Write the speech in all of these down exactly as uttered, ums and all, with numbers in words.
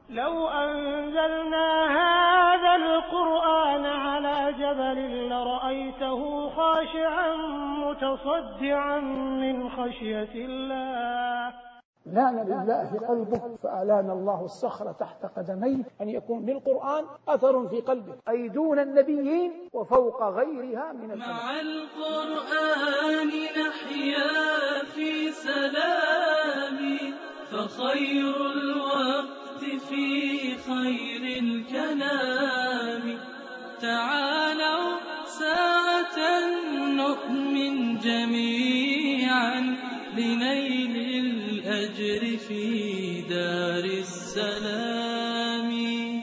لو أنزلنا هذا القرآن على جبل لرأيته خاشعا متصدعا من خشية الله. لان لله قلبه فألان الله الصخر تحت قدميه، أن يكون للقرآن أثر في قلبه، أي دون النبيين وفوق غيرها من الأنبياء. مع القرآن نحيا في سلام، فخير الوقت في خير الكلام. تعالوا ساعة نؤمن جميعا لنيل الأجر في دار السلام.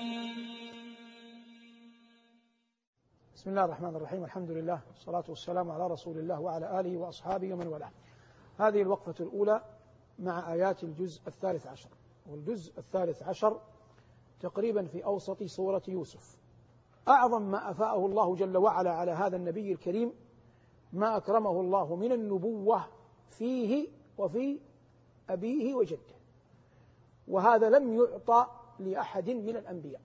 بسم الله الرحمن الرحيم، الحمد لله والصلاة والسلام على رسول الله وعلى آله وأصحابه ومن والاه. هذه الوقفة الأولى مع آيات الجزء الثالث عشر، والجزء الثالث عشر تقريبا في أوسط سورة يوسف. أعظم ما أفاءه الله جل وعلا على هذا النبي الكريم ما أكرمه الله من النبوة فيه وفي أبيه وجده، وهذا لم يعطى لأحد من الأنبياء.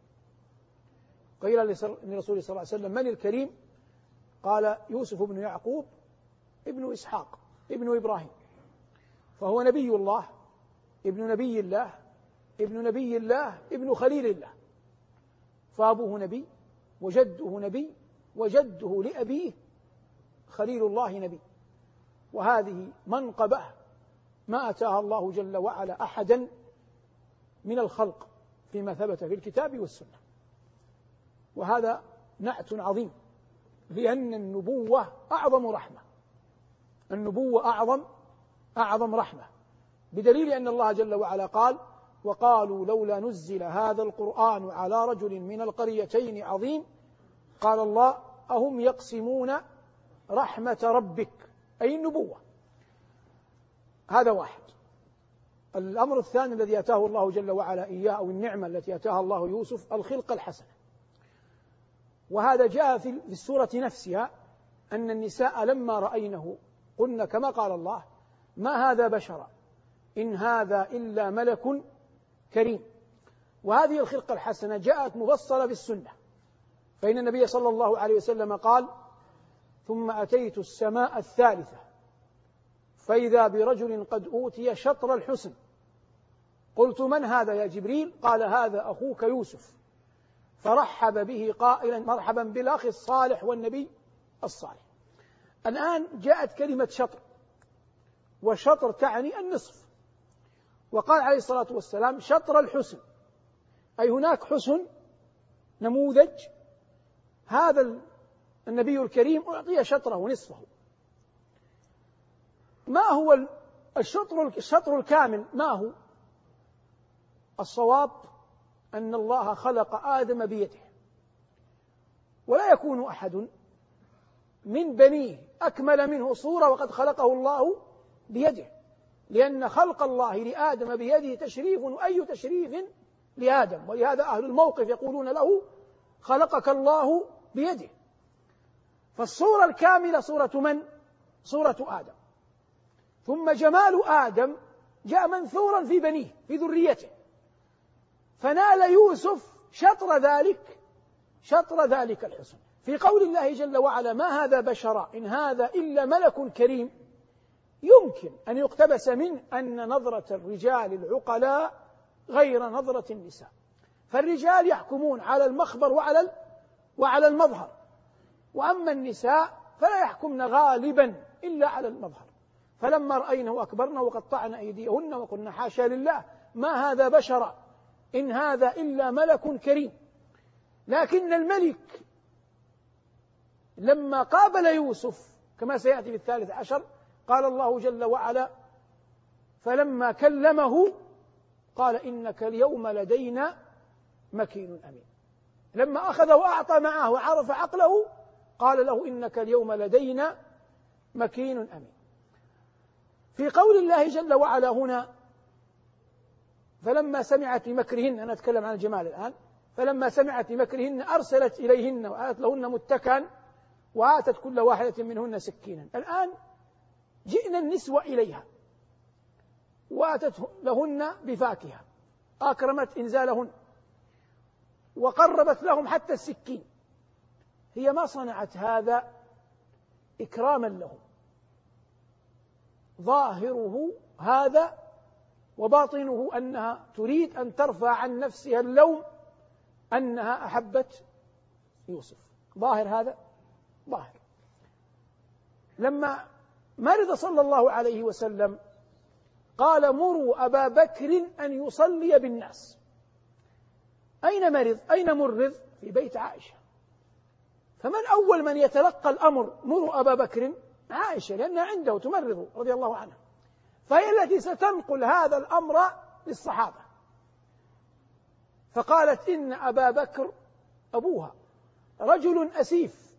قيل لرسول صلى الله عليه وسلم: من الكريم؟ قال: يوسف بن يعقوب ابن إسحاق ابن إبراهيم، فهو نبي الله ابن نبي الله ابن نبي الله ابن خليل الله، فأبوه نبي وجده نبي وجده لأبيه خليل الله نبي. وهذه منقبة ما أتاها الله جل وعلا أحدا من الخلق فيما ثبت في الكتاب والسنة، وهذا نعت عظيم، لأن النبوة أعظم رحمة، النبوة أعظم أعظم رحمة، بدليل أن الله جل وعلا قال: وقالوا لولا نزل هذا القرآن على رجل من القريتين عظيم. قال الله: أهم يقسمون رحمة ربك، أي النبوة. هذا واحد. الأمر الثاني الذي أتاه الله جل وعلا إياه، أو النعمة التي أتاها الله يوسف، الخلقة الحسنة. وهذا جاء في السورة نفسها، أن النساء لما رأينه قلنا كما قال الله: ما هذا بشرا إن هذا إلا ملك كريم. وهذه الخلقة الحسنة جاءت مفصلة في السنة، فإن النبي صلى الله عليه وسلم قال: ثم أتيت السماء الثالثة فإذا برجل قد أوتي شطر الحسن، قلت: من هذا يا جبريل؟ قال: هذا أخوك يوسف. فرحب به قائلا: مرحبا بالأخ الصالح والنبي الصالح. الآن جاءت كلمة شطر، وشطر تعني النصف، وقال عليه الصلاة والسلام: شطر الحسن، أي هناك حسن نموذج، هذا النبي الكريم أعطي شطره نصفه. ما هو الشطر الشطر الكامل؟ ما هو الصواب؟ أن الله خلق آدم بيده، ولا يكون أحد من بنيه أكمل منه صورة وقد خلقه الله بيده، لأن خلق الله لآدم بيده تشريف، أي تشريف لآدم. ولهذا أهل الموقف يقولون له: خلقك الله بيده. فالصورة الكاملة صورة من؟ صورة آدم. ثم جمال آدم جاء منثورا في بنيه، في ذريته، فنال يوسف شطر ذلك شطر ذلك الحسن. في قول الله جل وعلا: ما هذا بشرا إن هذا إلا ملك كريم، يمكن أن يقتبس منه أن نظرة الرجال العقلاء غير نظرة النساء، فالرجال يحكمون على المخبر وعلى وعلى المظهر، وأما النساء فلا يحكمن غالبا إلا على المظهر. فلما رأينه أكبرن وقطعن أيديهن وقلن: حاشا لله، ما هذا بشرا إن هذا إلا ملك كريم. لكن الملك لما قابل يوسف كما سيأتي في الثالث عشر قال الله جل وعلا: فلما كلمه قال: إنك اليوم لدينا مكين أمين. لما أخذ وأعطى معه وعرف عقله قال له: إنك اليوم لدينا مكين أمين. في قول الله جل وعلا هنا: فلما سمعت بمكرهن، أنا أتكلم عن الجمال الآن، فلما سمعت بمكرهن أرسلت إليهن وآتت لهن متكئا وآتت كل واحدة منهن سكينا. الآن جئنا النسوة إليها وآتت لهن بفاكهة، أكرمت إنزالهن وقربت لهم حتى السكين، هي ما صنعت هذا إكراما لهم، ظاهره هذا وباطنه أنها تريد أن ترفع عن نفسها اللوم أنها أحبت يوسف. ظاهر هذا ظاهر. لما مرض صلى الله عليه وسلم قال مروا أبا بكر أن يصلي بالناس. أين مرض؟ أين مرض؟ في بيت عائشة. فمن أول من يتلقى الأمر مروا أبا بكر؟ عائشة، لأنها عنده تمرض رضي الله عنها، فهي التي ستنقل هذا الأمر للصحابة. فقالت إن أبا بكر أبوها رجل أسيف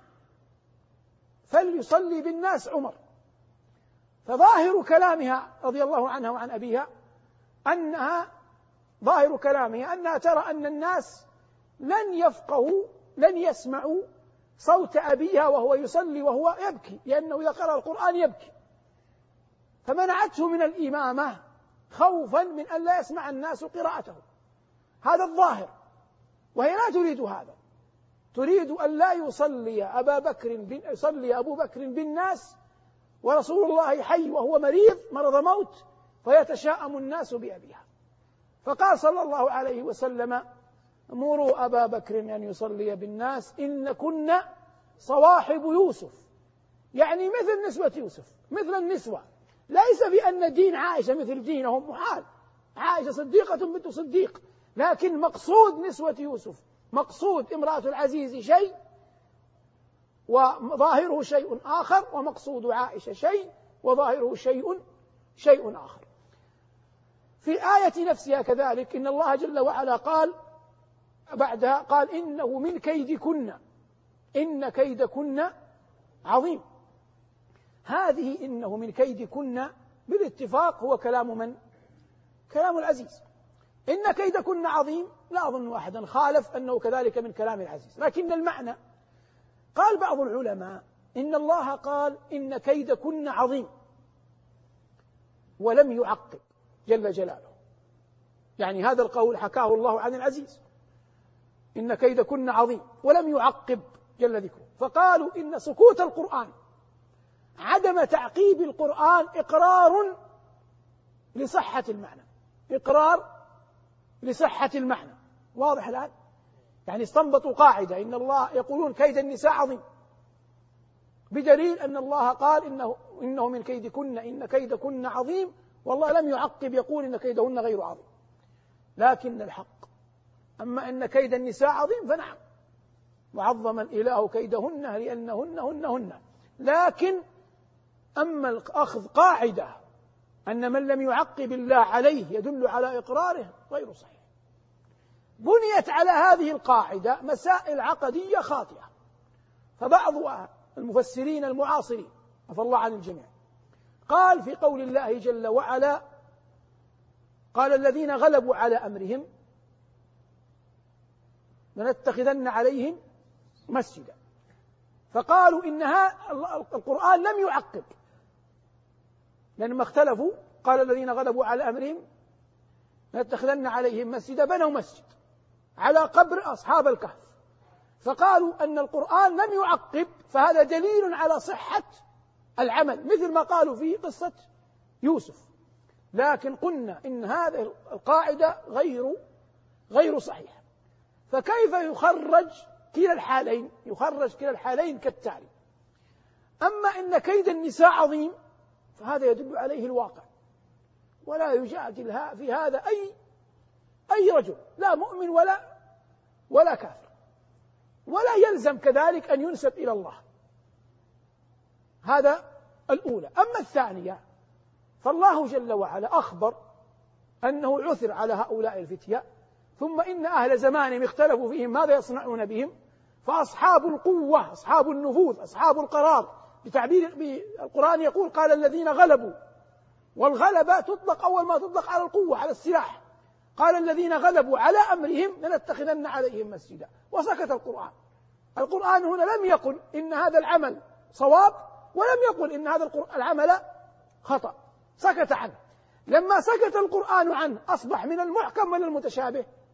فليصلي بالناس عمر. فظاهر كلامها رضي الله عنها وعن أبيها أنها ظاهر كلامها أنها ترى أن الناس لن يفقهوا لن يسمعوا صوت أبيها وهو يصلي وهو يبكي، لأنه إذا قرأ القرآن يبكي، فمنعته من الإمامة خوفا من أن لا يسمع الناس قراءته. هذا الظاهر، وهي لا تريد هذا، تريد أن لا يصلي أبا بكر يصلي أبو بكر بالناس ورسول الله حي وهو مريض مرض موت فيتشاءم الناس بأبيها. فقال صلى الله عليه وسلم مروا أبا بكر أن يصلي بالناس إن كنا صواحب يوسف، يعني مثل نسوة يوسف، مثل النسوة. ليس في أن دين عائشة مثل دينهم، محال، عائشة صديقة بنت صديق، لكن مقصود نسوة يوسف، مقصود امرأة العزيز شيء وظاهره شيء آخر، ومقصود عائشة شيء وظاهره شيء شيء آخر. في الآية نفسها كذلك إن الله جل وعلا قال بعدها قال إنه من كيدكن إن كيدكن عظيم. هذه إنه من كيدكن بالاتفاق هو كلام من؟ كلام العزيز. إن كيدكن عظيم، لا أظن أحدا خالف أنه كذلك من كلام العزيز، لكن المعنى قال بعض العلماء إن الله قال إن كيدكن عظيم ولم يعقب جل جلاله، يعني هذا القول حكاه الله عن العزيز إن كيدكن عظيم ولم يعقب جل ذكره. فقالوا إن سكوت القرآن عدم تعقيب القرآن إقرار لصحة المعنى، إقرار لصحة المعنى. واضح الآن؟ يعني استنبطوا قاعدة إن الله يقولون كيد النساء عظيم بدليل أن الله قال إنه, إنه من كيدكن إن كيدكن عظيم، والله لم يعقب يقول إن كيدهن غير عظيم. لكن الحق أما أن كيد النساء عظيم فنعم، وعظم الإله كيدهن لأنهن هن هن. لكن أما الأخذ قاعدة أن من لم يعقب الله عليه يدل على إقراره غير صحيح. بنيت على هذه القاعدة مسائل عقدية خاطئة، فبعض المفسرين المعاصرين عفى الله عن الجميع قال في قول الله جل وعلا قال الذين غلبوا على أمرهم لنتخذن عليهم مسجدا، فقالوا إنها القرآن لم يعقب، لأنما اختلفوا قال الذين غلبوا على أمرهم لنتخذن عليهم مسجدا، بنوا مسجد على قبر أصحاب الكهف، فقالوا أن القرآن لم يعقب، فهذا دليل على صحة العمل مثل ما قالوا في قصة يوسف. لكن قلنا إن هذه القاعدة غير غير صحيحة، فكيف يخرج كلا الحالين؟ يخرج كلا الحالين كالتالي: أما إن كيد النساء عظيم فهذا يدل عليه الواقع، ولا يجادل في هذا أي أي رجل لا مؤمن ولا ولا كافر، ولا يلزم كذلك أن ينسب إلى الله. هذا الأولى. أما الثانية فالله جل وعلا أخبر أنه عثر على هؤلاء الفتية، ثم إن أهل زمانهم اختلفوا فيهم ماذا يصنعون بهم، فأصحاب القوة أصحاب النفوذ أصحاب القرار، بتعبير بالقرآن يقول قال الذين غلبوا، والغلبة تطلق أول ما تطلق على القوة على السلاح، قال الذين غلبوا على أمرهم لنتخذن عليهم مسجدا، وسكت القرآن. القرآن هنا لم يقل إن هذا العمل صواب، ولم يقل إن هذا العمل خطأ، سكت عنه. لما سكت القرآن عنه أصبح من المحكم ولا المتشابه؟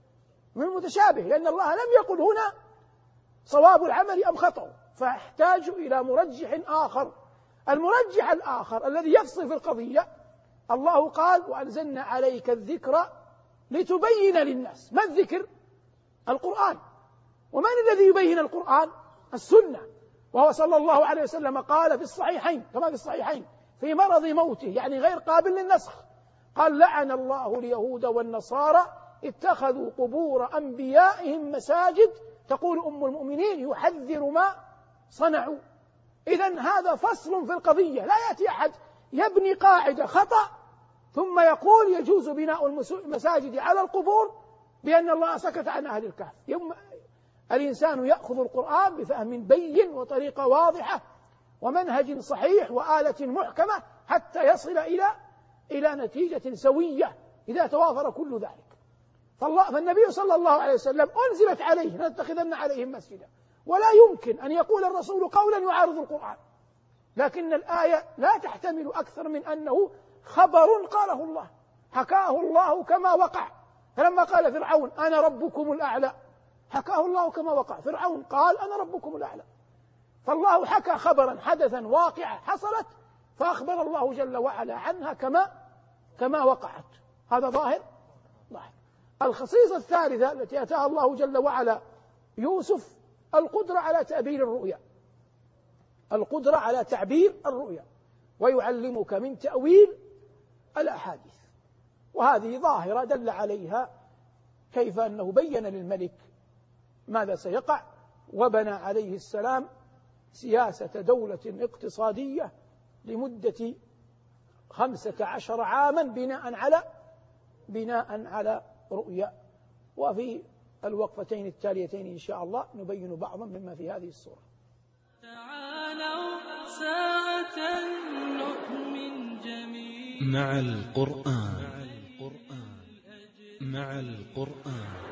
من المتشابه، لأن الله لم يقل هنا صواب العمل أم خطأ، فاحتاج إلى مرجح آخر. المرجح الآخر الذي يفصل في القضية، الله قال وأنزلنا عليك الذكر لتبين للناس. ما الذكر؟ القرآن. ومن الذي يبين القرآن؟ السنة. وهو صلى الله عليه وسلم قال في الصحيحين كما في الصحيحين في مرض موته، يعني غير قابل للنسخ، قال لعن الله اليهود والنصارى اتخذوا قبور أنبيائهم مساجد، تقول أم المؤمنين يحذر ما صنعوا. إذن هذا فصل في القضية. لا يأتي أحد يبني قاعدة خطأ ثم يقول يجوز بناء المساجد على القبور بأن الله سكت عن أهل الكهف. يوم الإنسان يأخذ القرآن بفهم بين وطريقة واضحة ومنهج صحيح وآلة محكمة حتى يصل إلى إلى نتيجة سوية إذا توافر كل ذلك. فالله فالنبي صلى الله عليه وسلم أنزلت عليه لنتخذن عليهم مسجدا، ولا يمكن أن يقول الرسول قولا يعارض القرآن، لكن الآية لا تحتمل أكثر من أنه خبر قاله الله، حكاه الله كما وقع. فلما قال فرعون أنا ربكم الأعلى، حكاه الله كما وقع. فرعون قال أنا ربكم الأعلى، فالله حكى خبرا حدثا واقعا حصلت، فأخبر الله جل وعلا عنها كما كما وقعت. هذا ظاهر ظاهر. الخصيصة الثالثة التي أتاها الله جل وعلا يوسف القدرة على تعبير الرؤيا، القدرة على تعبير الرؤيا، ويعلمك من تأويل الأحاديث. وهذه ظاهرة دل عليها كيف أنه بين للملك ماذا سيقع، وبنى عليه السلام سياسة دولة اقتصادية لمدة خمسة عشر عاما بناء على بناء على رؤيا. وفي الوقفتين التاليتين إن شاء الله نبين بعضا مما في هذه السورة. تعالوا ساعة نؤمن جميعا مع القرآن مع القرآن.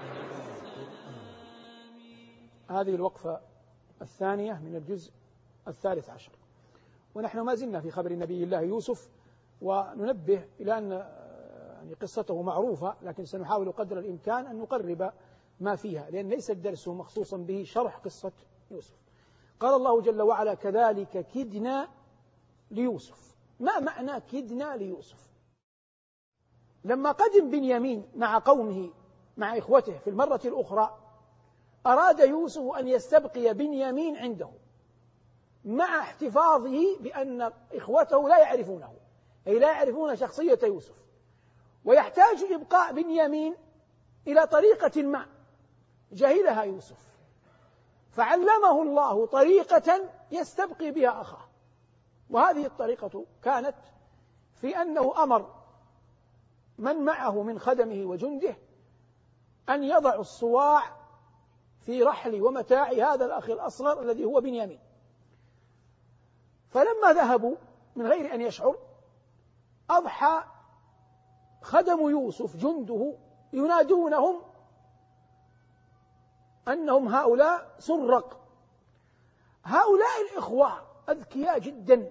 هذه الوقفة الثانية من الجزء الثالث عشر، ونحن ما زلنا في خبر نبي الله يوسف، وننبه إلى أن يعني قصته معروفة، لكن سنحاول قدر الإمكان أن نقرب ما فيها، لأن ليس الدرس مخصوصا به شرح قصة يوسف. قال الله جل وعلا كذلك كدنا ليوسف. ما معنى كدنا ليوسف؟ لما قدم بنيامين مع قومه مع إخوته في المرة الأخرى، أراد يوسف أن يستبقي بنيامين عنده مع احتفاظه بأن إخوته لا يعرفونه، أي لا يعرفون شخصية يوسف، ويحتاج إبقاء بنيامين إلى طريقة ما جهلها يوسف، فعلمه الله طريقة يستبقي بها أخاه. وهذه الطريقة كانت في أنه أمر من معه من خدمه وجنده أن يضعوا الصواع في رحل ومتاع هذا الأخ الأصغر الذي هو بنيامين. فلما ذهبوا من غير أن يشعر، أضحى خدم يوسف جنده ينادونهم أنهم هؤلاء سرق. هؤلاء الإخوة أذكياء جدا،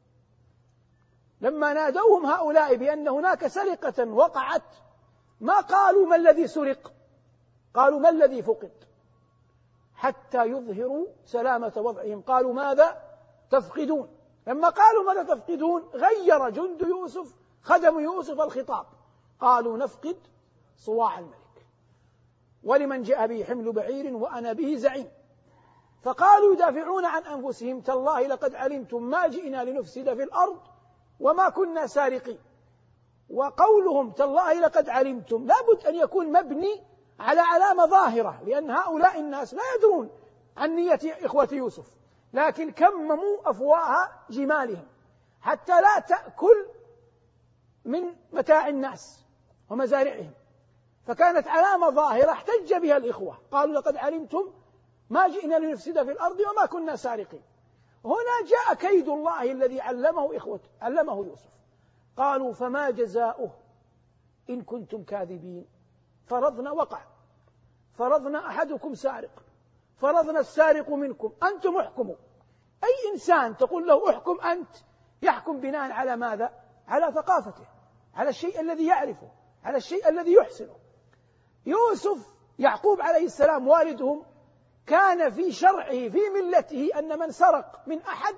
لما نادوهم هؤلاء بأن هناك سرقة وقعت ما قالوا ما الذي سرق، قالوا ما الذي فقد، حتى يظهروا سلامة وضعهم. قالوا ماذا تفقدون؟ لما قالوا ماذا تفقدون غير جند يوسف خدم يوسف الخطاب، قالوا نفقد صواع الملك ولمن جاء به حمل بعير وأنا به زعيم. فقالوا يدافعون عن أنفسهم تالله لقد علمتم ما جئنا لنفسد في الأرض وما كنا سارقين. وقولهم تالله لقد علمتم لابد أن يكون مبني على علامة ظاهرة، لأن هؤلاء الناس لا يدرون عن نية إخوة يوسف، لكن كمموا أفواه جمالهم حتى لا تأكل من متاع الناس ومزارعهم، فكانت علامة ظاهرة احتج بها الإخوة، قالوا لقد علمتم ما جئنا لنفسد في الأرض وما كنا سارقين. هنا جاء كيد الله الذي علمه إخوته علمه يوسف. قالوا فما جزاؤه إن كنتم كاذبين؟ فرضنا وقع، فرضنا أحدكم سارق، فرضنا السارق منكم، أنتم احكموا. أي إنسان تقول له احكم أنت يحكم بناء على ماذا؟ على ثقافته، على الشيء الذي يعرفه، على الشيء الذي يحسنه. يوسف يعقوب عليه السلام والدهم كان في شرعه في ملته أن من سرق من أحد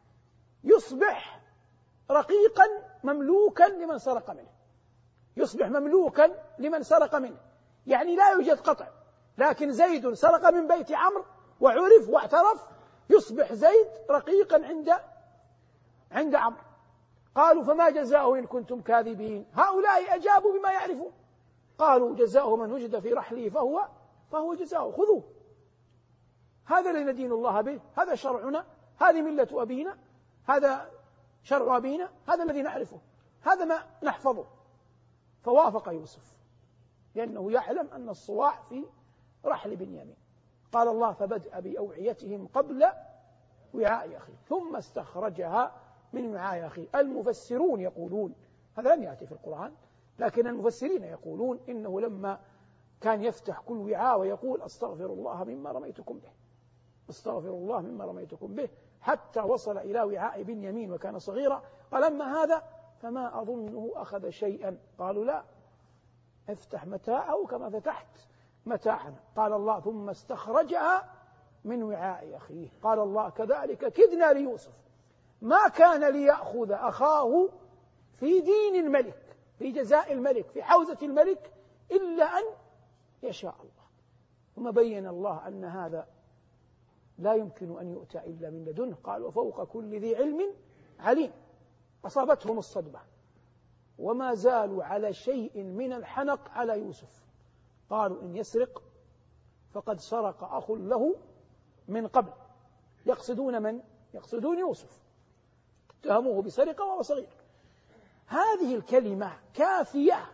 يصبح رقيقا مملوكا لمن سرق منه، يصبح مملوكا لمن سرق منه، يعني لا يوجد قطع، لكن زيد سرق من بيت عمرو وعرف واعترف، يصبح زيد رقيقا عند عند عمرو. قالوا فما جزاؤه إن كنتم كاذبين؟ هؤلاء أجابوا بما يعرفون، قالوا جزاؤه من وجد في رحله فهو فهو جزاؤه، خذوه، هذا الذي ندين الله به، هذا شرعنا، هذه ملة أبينا، هذا شرع أبينا، هذا الذي نعرفه، هذا ما نحفظه. فوافق يوسف لأنه يعلم أن الصواع في رحل بنيامين. قال الله فبدأ بأوعيتهم قبل وعاء أخيه ثم استخرجها من وعاء أخيه. المفسرون يقولون، هذا لم يأتي في القرآن، لكن المفسرين يقولون إنه لما كان يفتح كل وعاء ويقول أستغفر الله مما رميتكم به، أستغفر الله مما رميتكم به، حتى وصل إلى وعاء بنيامين وكان صغيرا، قال أما هذا فما أظنه أخذ شيئا. قالوا لا، افتح متاعه كما فتحت متاعنا. قال الله ثم استخرجها من وعاء أخيه. قال الله كذلك كدنا ليوسف ما كان ليأخذ أخاه في دين الملك، في جزاء الملك، في حوزة الملك، إلا أن يشاء الله. ثم بين الله أن هذا لا يمكن أن يؤتى إلا من لدنه. قال وفوق كل ذي علم عليم. أصابتهم الصدمة وما زالوا على شيء من الحنق على يوسف. قالوا إن يسرق فقد سرق أخ له من قبل. يقصدون من؟ يقصدون يوسف، اتهموه بسرقة وهو صغير. هذه الكلمة كافية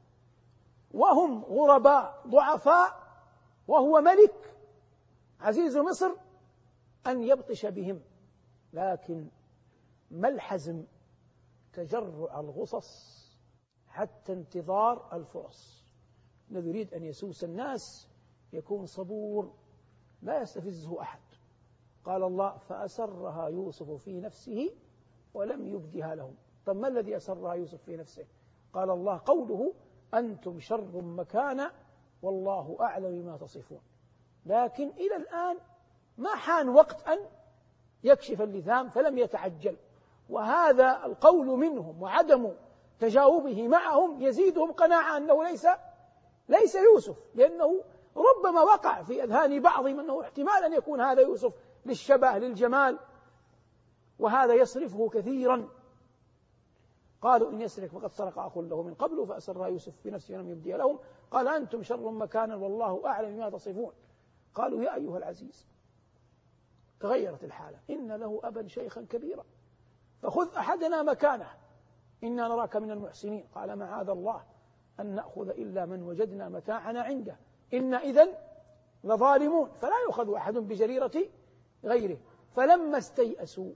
وهم غرباء ضعفاء وهو ملك عزيز مصر أن يبطش بهم. لكن ما الحزم؟ تجرع الغصص حتى انتظار الفرص. الذي يريد أن يسوس الناس يكون صبور لا يستفزه أحد. قال الله فأسرها يوسف في نفسه ولم يبدها لهم. طب ما الذي أسرها يوسف في نفسه؟ قال الله قوله أنتم شر مكانا والله أعلم بما تصفون. لكن إلى الآن ما حان وقت أن يكشف اللثام فلم يتعجل، وهذا القول منهم وعدم تجاوبه معهم يزيدهم قناعة أنه ليس ليس يوسف، لأنه ربما وقع في أذهان بعضهم أنه احتمال أن يكون هذا يوسف للشبه للجمال، وهذا يصرفه كثيرا. قالوا إن يسرق فقد سرق أخ له من قبل فأسرها يوسف في نفسه ولم يبدها لهم. قال أنتم شر مكانا والله أعلم بما تصفون. قالوا يا أيها العزيز، تغيرت الحالة، إن له أبا شيخا كبيرا فخذ أحدنا مكانه إنا نراك من المحسنين. قال معاذ الله أن نأخذ إلا من وجدنا متاعنا عنده إنا إذن لظالمون. فلا يؤخذ أحد بجريرة غيره. فلما استيأسوا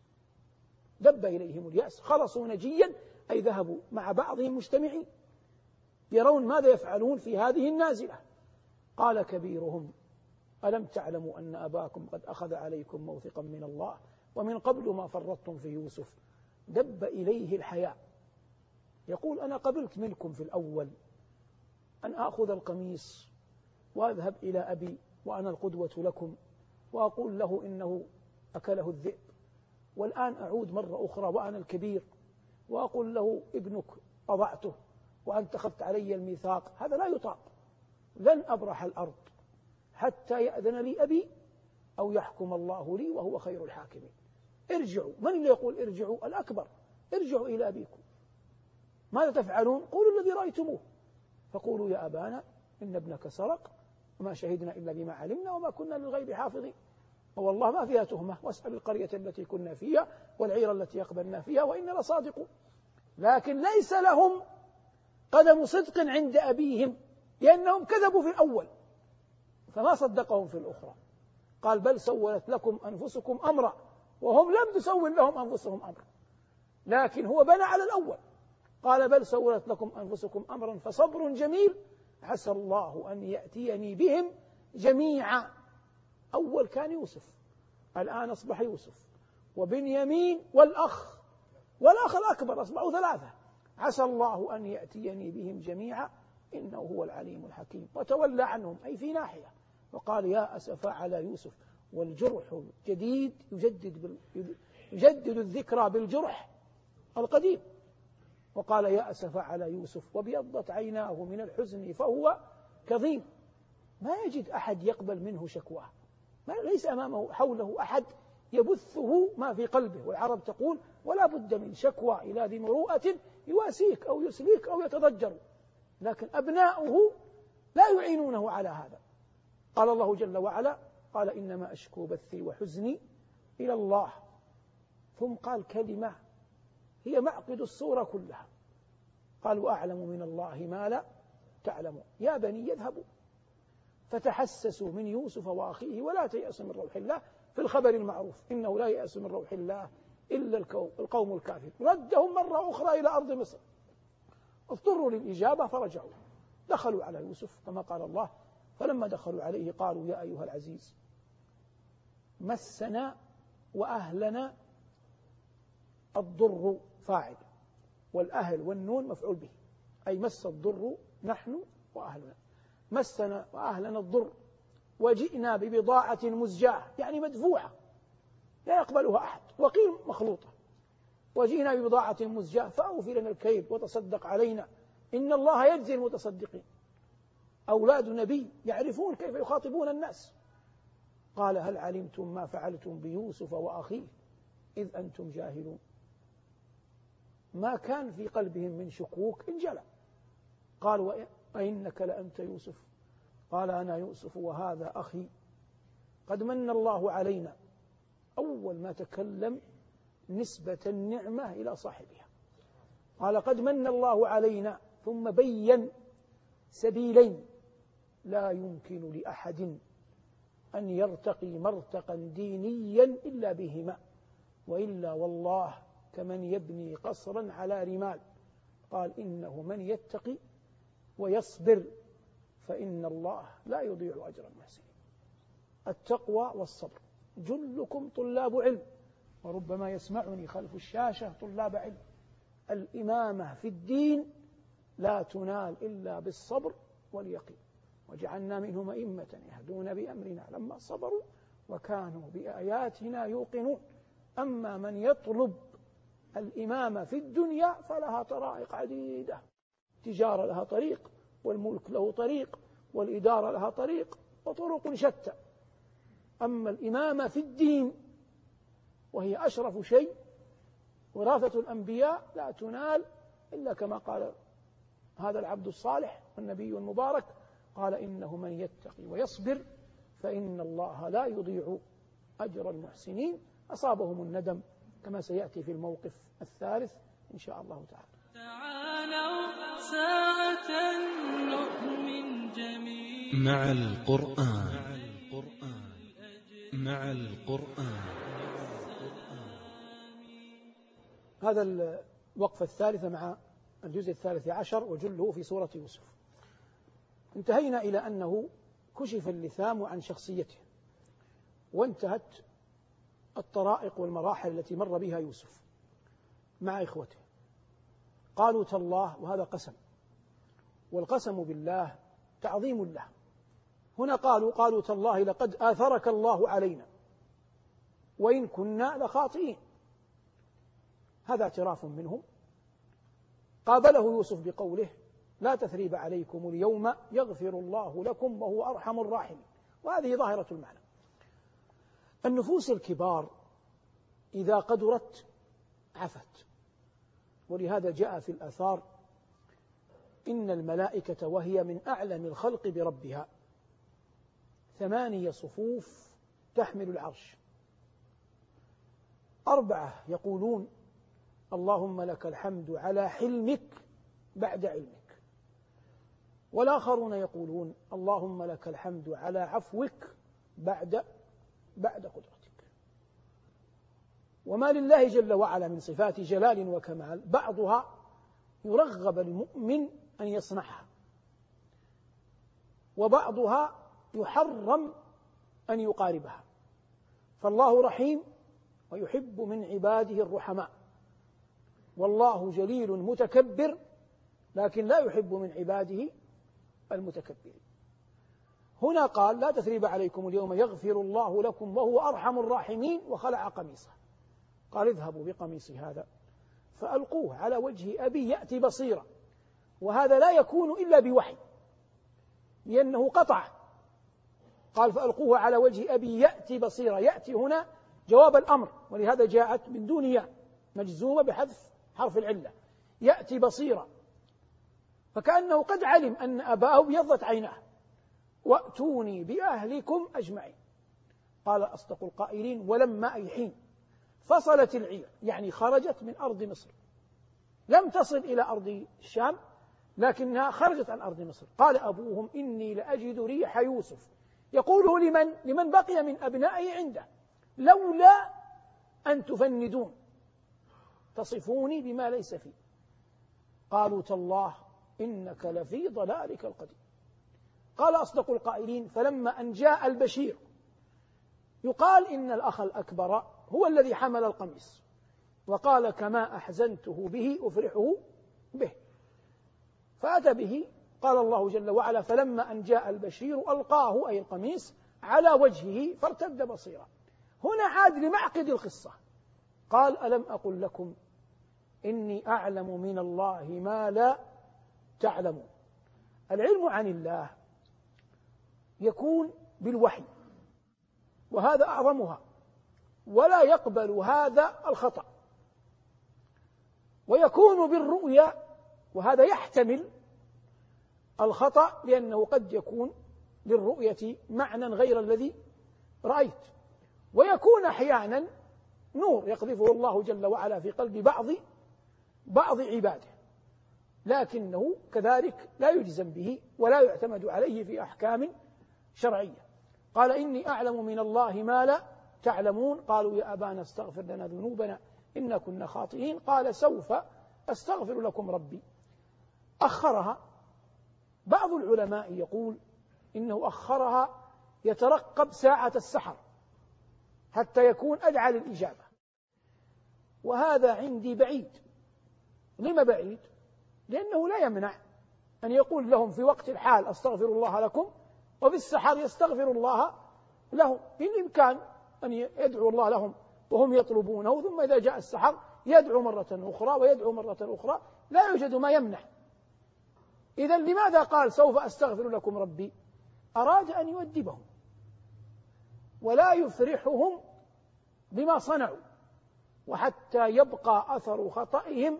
دب إليهم اليأس، خلصوا نجيا أي ذهبوا مع بعضهم مجتمعين يرون ماذا يفعلون في هذه النازلة. قال كبيرهم ألم تعلموا أن أباكم قد أخذ عليكم موثقا من الله ومن قبل ما فرطتم في يوسف. دب إليه الحياء، يقول أنا قبلت منكم في الأول أن آخذ القميص وأذهب إلى أبي وأنا القدوة لكم وأقول له إنه أكله الذئب، والآن أعود مرة أخرى وأنا الكبير وأقول له ابنك أضعته وأنت أخذت علي الميثاق. هذا لا يطاق. لن أبرح الأرض حتى يأذن لي أبي أو يحكم الله لي وهو خير الحاكمين. ارجعوا. من اللي يقول ارجعوا؟ الأكبر. ارجعوا إلى أبيكم. ماذا تفعلون؟ قولوا الذي رأيتموه، فقولوا يا أبانا إن ابنك سرق وما شهدنا إلا بما علمنا وما كنا للغيب حافظين. والله ما فيها تهمة، واسأل القرية التي كنا فيها والعير التي أقبلنا فيها وإنا لصادقون. لكن ليس لهم قدم صدق عند أبيهم لأنهم كذبوا في الأول فما صدقهم في الأخرى. قال بل سولت لكم أنفسكم أمرا وهم لم تسول لهم أنفسهم أمرا، لكن هو بنى على الأول. قال بل سولت لكم أنفسكم أمرا فصبر جميل عسى الله أن يأتيني بهم جميعا. أول كان يوسف، الآن أصبح يوسف وبنيامين والأخ والأخ الأكبر، أصبحوا ثلاثة. عسى الله أن يأتيني بهم جميعا إنه هو العليم الحكيم. وتولى عنهم أي في ناحية، وقال يا أسف على يوسف. والجرح الجديد يجدد, يجدد الذكرى بالجرح القديم. وقال يا أسف على يوسف وابيضت عيناه من الحزن فهو كظيم. ما يجد أحد يقبل منه شكواه، ما ليس أمامه حوله أحد يبثه ما في قلبه. والعرب تقول ولا بد من شكوى إلى ذي مروءة يواسيك أو يسليك أو يتضجر، لكن أبناؤه لا يعينونه على هذا. قال الله جل وعلا قال إنما أشكو بثي وحزني إلى الله، ثم قال كلمة هي معقد الصورة كلها، قال وأعلم من الله ما لا تعلمون يا بني يذهبوا فتحسسوا من يوسف وأخيه ولا تيأسوا من روح الله في الخبر المعروف إنه لا يأس من روح الله إلا القوم الكافر. ردهم مرة أخرى إلى أرض مصر، اضطروا للإجابة فرجعوا، دخلوا على يوسف كما قال الله فلما دخلوا عليه قالوا يا أيها العزيز مسنا وأهلنا الضر فاعل، والأهل والنون مفعول به، أي مس الضر نحن وأهلنا، مسنا وأهلنا الضر وجئنا ببضاعة مزجاة يعني مدفوعة لا يقبلها أحد، وقيل مخلوطة، وجئنا ببضاعة مزجاة فأوفي لنا الكيل وتصدق علينا إن الله يجزي المتصدقين. أولاد نبي يعرفون كيف يخاطبون الناس. قال هل علمتم ما فعلتم بيوسف وأخيه إذ أنتم جاهلون. ما كان في قلبهم من شكوك انجلى. قالوا أئنك لأنت يوسف قال أنا يوسف وهذا أخي قد من الله علينا. أول ما تكلم نسبة النعمة إلى صاحبها، قال قد من الله علينا، ثم بين سبيلين لا يمكن لأحد أن يرتقي مرتقا دينيا إلا بهما، وإلا والله كمن يبني قصرا على رمال. قال إنه من يتقي ويصبر فإن الله لا يضيع أجر المحسنين. التقوى والصبر. جلكم طلاب علم، وربما يسمعني خلف الشاشة طلاب علم. الإمامة في الدين لا تنال إلا بالصبر واليقين، وجعلنا منهم أئمة يهدون بأمرنا لما صبروا وكانوا بآياتنا يوقنون. أما من يطلب الإمامة في الدنيا فلها طرائق عديدة، التجارة لها طريق، والملك له طريق، والإدارة لها طريق، وطرق شتى. أما الإمامة في الدين وهي أشرف شيء وراثة الأنبياء لا تنال إلا كما قال هذا العبد الصالح والنبي المبارك، قال إنه من يتقي ويصبر فإن الله لا يضيع أجر المحسنين. أصابهم الندم كما سيأتي في الموقف الثالث إن شاء الله تعالى. تعالوا ساعة نؤمن جميعا مع القرآن مع القرآن. هذا الوقفة الثالثة مع الجزء الثالث عشر وجله في سورة يوسف. انتهينا إلى أنه كشف اللثام عن شخصيته، وانتهت الطرائق والمراحل التي مر بها يوسف مع إخوته. قالوا تالله، وهذا قسم، والقسم بالله تعظيم له. هنا قالوا قالوا تالله لقد آثرك الله علينا وإن كنا لخاطئين. هذا اعتراف منهم. قابله يوسف بقوله لا تثريب عليكم اليوم يغفر الله لكم وهو أرحم الراحمين. وهذه ظاهرة المعنى. النفوس الكبار إذا قدرت عفت، ولهذا جاء في الآثار إن الملائكة وهي من أعلم الخلق بربها ثمانية صفوف تحمل العرش، أربعة يقولون اللهم لك الحمد على حلمك بعد علمك، والآخرون يقولون اللهم لك الحمد على عفوك بعد بعد قدرتك. وما لله جل وعلا من صفات جلال وكمال بعضها يرغب المؤمن أن يصنعها، وبعضها يحرم أن يقاربها. فالله رحيم ويحب من عباده الرحماء، والله جليل متكبر لكن لا يحب من عباده المتكبرين. هنا قال لا تثريب عليكم اليوم يغفر الله لكم وهو أرحم الراحمين وخلع قميصه. قال اذهبوا بقميصي هذا فألقوه على وجه أبي يأتي بصيرا، وهذا لا يكون إلا بوحي لأنه قطع. قال فألقوه على وجه أبي يأتي بصيرا، يأتي هنا جواب الأمر، ولهذا جاءت من دون ياء مجزومة بحذف حرف العلة، يأتي بصيرا، فكأنه قد علم أن أباه ابيضت عيناه. وأتوني بأهلكم أجمعين. قال أصدق القائلين ولما أي حين فصلت العير، يعني خرجت من أرض مصر، لم تصل إلى أرض الشام لكنها خرجت عن أرض مصر. قال أبوهم إني لأجد ريح يوسف، يقوله لمن؟ لمن بقي من أبنائه عنده، لولا أن تفندون تصفوني بما ليس فيه. قالوا تالله إنك لفي ضلالك القديم. قال أصدق القائلين فلما أن جاء البشير، يقال إن الأخ الأكبر هو الذي حمل القميص، وقال كما أحزنته به أفرحه به، فأتى به. قال الله جل وعلا فلما أن جاء البشير ألقاه أي القميص على وجهه فارتد بصيرا. هنا عاد لمعقد القصة، قال ألم أقل لكم إني أعلم من الله ما لا تعلمون. العلم عن الله يكون بالوحي، وهذا أعظمها، ولا يقبل هذا الخطأ. ويكون بالرؤيا، وهذا يحتمل الخطأ لأنه قد يكون للرؤية معنى غير الذي رأيت. ويكون أحيانا نور يقذفه الله جل وعلا في قلب بعض بعض عباده، لكنه كذلك لا يجزم به ولا يعتمد عليه في أحكام شرعية. قال إني أعلم من الله ما لا تعلمون. قالوا يا أبانا استغفر لنا ذنوبنا إنا كنا خاطئين. قال سوف أستغفر لكم ربي. أخرها. بعض العلماء يقول إنه أخرها يترقب ساعة السحر حتى يكون أدعى للإجابة، وهذا عندي بعيد. لما بعيد؟ لأنه لا يمنع أن يقول لهم في وقت الحال أستغفر الله لكم، وفي السحر يستغفر الله لهم. بالإمكان أن يدعو الله لهم وهم يطلبونه، ثم إذا جاء السحر يدعو مرة أخرى ويدعو مرة أخرى، لا يوجد ما يمنع. إذن لماذا قال سوف أستغفر لكم ربي؟ أراد أن يؤدبهم ولا يفرحهم بما صنعوا، وحتى يبقى أثر خطئهم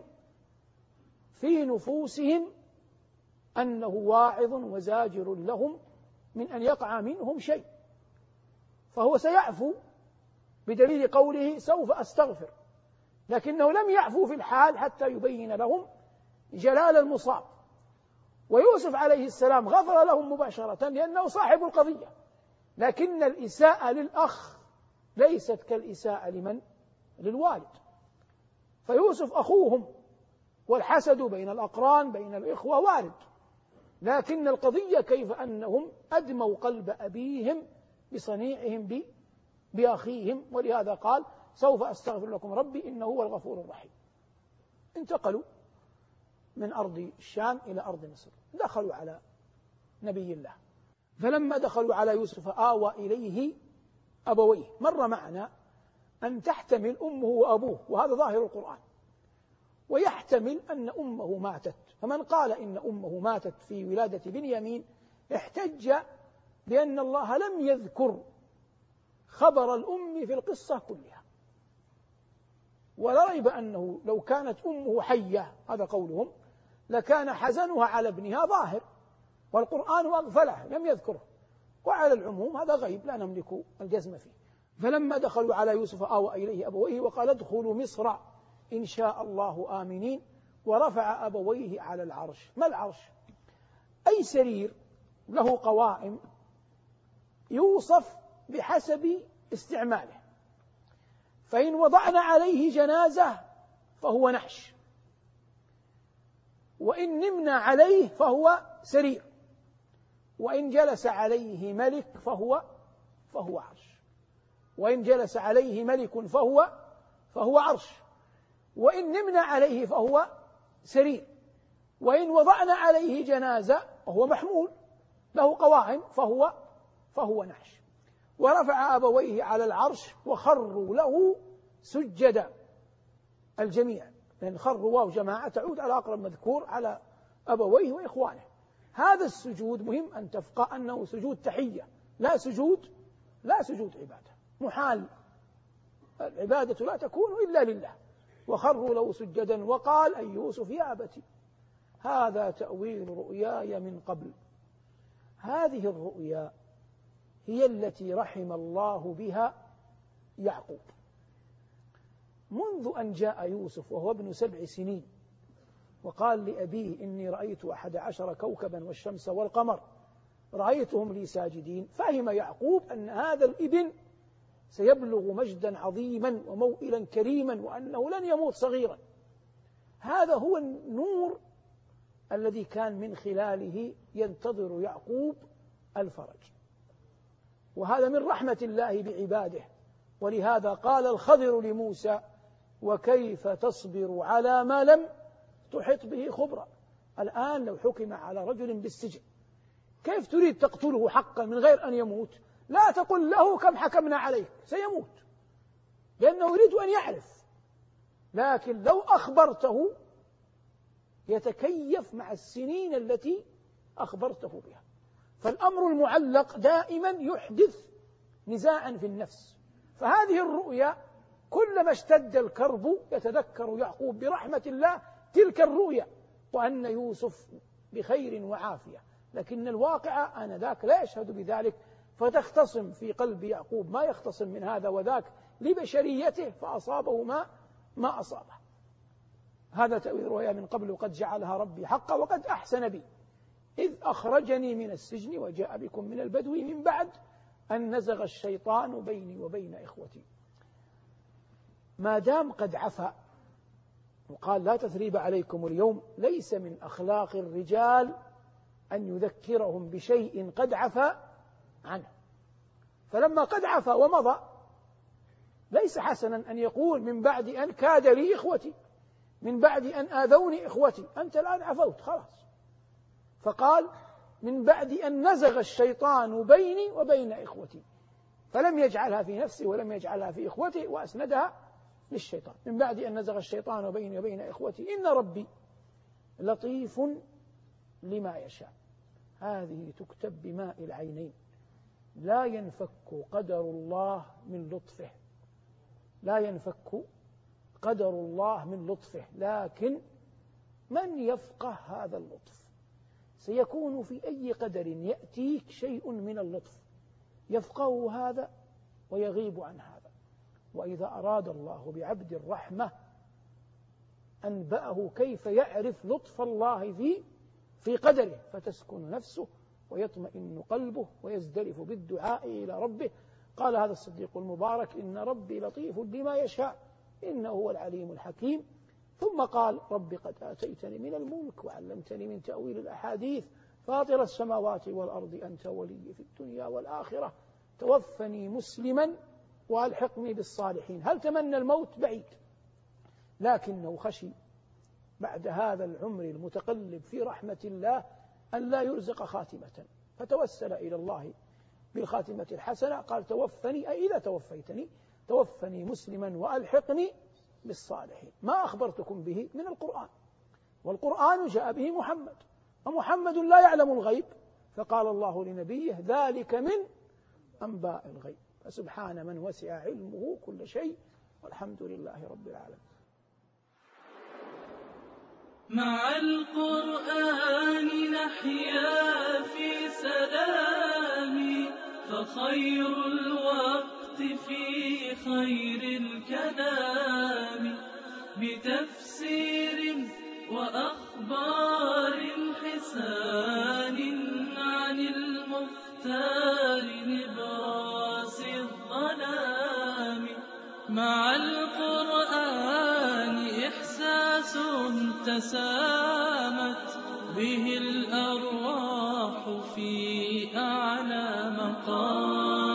في نفوسهم أنه واعظ وزاجر لهم من أن يقع منهم شيء. فهو سيعفو بدليل قوله سوف أستغفر، لكنه لم يعفو في الحال حتى يبين لهم جلال المصاب. ويوسف عليه السلام غفر لهم مباشرة لأنه صاحب القضية، لكن الإساءة للأخ ليست كالإساءة لمن؟ للوالد. فيوسف أخوهم، والحسد بين الأقران بين الإخوة وارد، لكن القضية كيف أنهم أدموا قلب أبيهم بصنيعهم بأخيهم. ولهذا قال سوف أستغفر لكم ربي إنه هو الغفور الرحيم. انتقلوا من أرض الشام إلى أرض مصر، دخلوا على نبي الله. فلما دخلوا على يوسف آوى إليه أبويه. مر معنا أن تحتمل أمه وأبوه، وهذا ظاهر القرآن، ويحتمل أن أمه ماتت. فمن قال إن أمه ماتت في ولادة بنيامين احتج بأن الله لم يذكر خبر الأم في القصة كلها، ولا ريب أنه لو كانت أمه حية، هذا قولهم، لكان حزنها على ابنها ظاهر، والقرآن أغفله لم يذكره. وعلى العموم هذا غيب لا نملك الجزم فيه. فلما دخلوا على يوسف آوى إليه أبويه وقال ادخلوا مصر إن شاء الله آمنين، ورفع أبويه على العرش. ما العرش؟ أي سرير له قوائم يوصف بحسب استعماله، فإن وضعنا عليه جنازة فهو نعش، وإن نمنا عليه فهو سرير، وإن جلس عليه ملك فهو فهو عرش، وإن جلس عليه ملك فهو فهو عرش، وإن نمنا عليه فهو سرير، وإن وضعنا عليه جنازة فهو محمول له قوائم فهو فهو نعش. ورفع أبويه على العرش وخروا له سجدا الجميع، لأن خروا واو جماعة تعود على أقرب مذكور على أبويه وإخوانه. هذا السجود مهم أن تفقه أنه سجود تحية، لا سجود لا سجود عبادة، محال، العبادة لا تكون إلا لله. وخروا له سجدا وقال أي يوسف يا أبتي هذا تأويل رؤياي من قبل. هذه الرؤيا هي التي رحم الله بها يعقوب. منذ أن جاء يوسف وهو ابن سبع سنين وقال لأبيه إني رأيت أحد عشر كوكبا والشمس والقمر رأيتهم لي ساجدين، فهم يعقوب أن هذا الابن سيبلغ مجدا عظيما وموئلا كريما وأنه لن يموت صغيرا. هذا هو النور الذي كان من خلاله ينتظر يعقوب الفرج، وهذا من رحمة الله بعباده. ولهذا قال الخضر لموسى وكيف تصبر على ما لم تحط به خبرا. الآن لو حكم على رجل بالسجن كيف تريد تقتله حقا من غير أن يموت؟ لا تقل له كم حكمنا عليك، سيموت لأنه يريد أن يعرف. لكن لو أخبرته يتكيف مع السنين التي أخبرته بها. فالأمر المعلق دائما يحدث نزاعا في النفس. فهذه الرؤيا كلما اشتد الكرب يتذكر يعقوب برحمة الله تلك الرؤيا وأن يوسف بخير وعافية، لكن الواقع آنذاك لا يشهد بذلك، فتختصم في قلب يعقوب ما يختصم من هذا وذاك لبشريته فأصابه ما ما أصابه. هذا تأويل رؤيا من قبل وقد جعلها ربي حقا وقد أحسن بي إذ أخرجني من السجن وجاء بكم من البدو من بعد أن نزغ الشيطان بيني وبين إخوتي. ما دام قد عفا وقال لا تثريب عليكم اليوم، ليس من أخلاق الرجال أن يذكرهم بشيء قد عفا عنه. فلما قد عفا ومضى ليس حسنا أن يقول من بعد أن كاد لي إخوتي، من بعد أن آذوني إخوتي، أنت الآن عفوت خلاص. فقال من بعد أن نزغ الشيطان بيني وبين إخوتي، فلم يجعلها في نفسه ولم يجعلها في إخوته وأسندها للشيطان. من بعد أن نزغ الشيطان بيني وبين إخوتي إن ربي لطيف لما يشاء. هذه تكتب بماء العينين. لا ينفك قدر الله من لطفه، لا ينفك قدر الله من لطفه، لكن من يفقه هذا اللطف سيكون في أي قدر يأتيك شيء من اللطف يفقه هذا ويغيب عن هذا. وإذا أراد الله بعبد الرحمة أنبأه كيف يعرف لطف الله في في قدره، فتسكن نفسه ويطمئن قلبه ويزدرف بالدعاء إلى ربه. قال هذا الصديق المبارك إن ربي لطيف لما يشاء إنه هو العليم الحكيم. ثم قال رب قد آتيتني من الملك وعلمتني من تأويل الأحاديث فاطر السماوات والأرض أنت ولي في الدنيا والآخرة توفني مسلما وألحقني بالصالحين. هل تمنى الموت؟ بعيد، لكنه خشي بعد هذا العمر المتقلب في رحمة الله أن لا يرزق خاتمة، فتوسل إلى الله بالخاتمة الحسنة. قال توفني أي إذا توفيتني توفني مسلما وألحقني بالصالحين. ما أخبرتكم به من القرآن، والقرآن جاء به محمد، ومحمد لا يعلم الغيب، فقال الله لنبيه ذلك من أنباء الغيب. فسبحان من وسع علمه كل شيء، والحمد لله رب العالمين. مع القرآن نحيا في سلام، فخير الوقت في خير الكلام، بتفسير وأخبار حسان عن المختار نبراس الظلام. مع القرآن إحساس تسامت به الأرواح في أعلى مقام.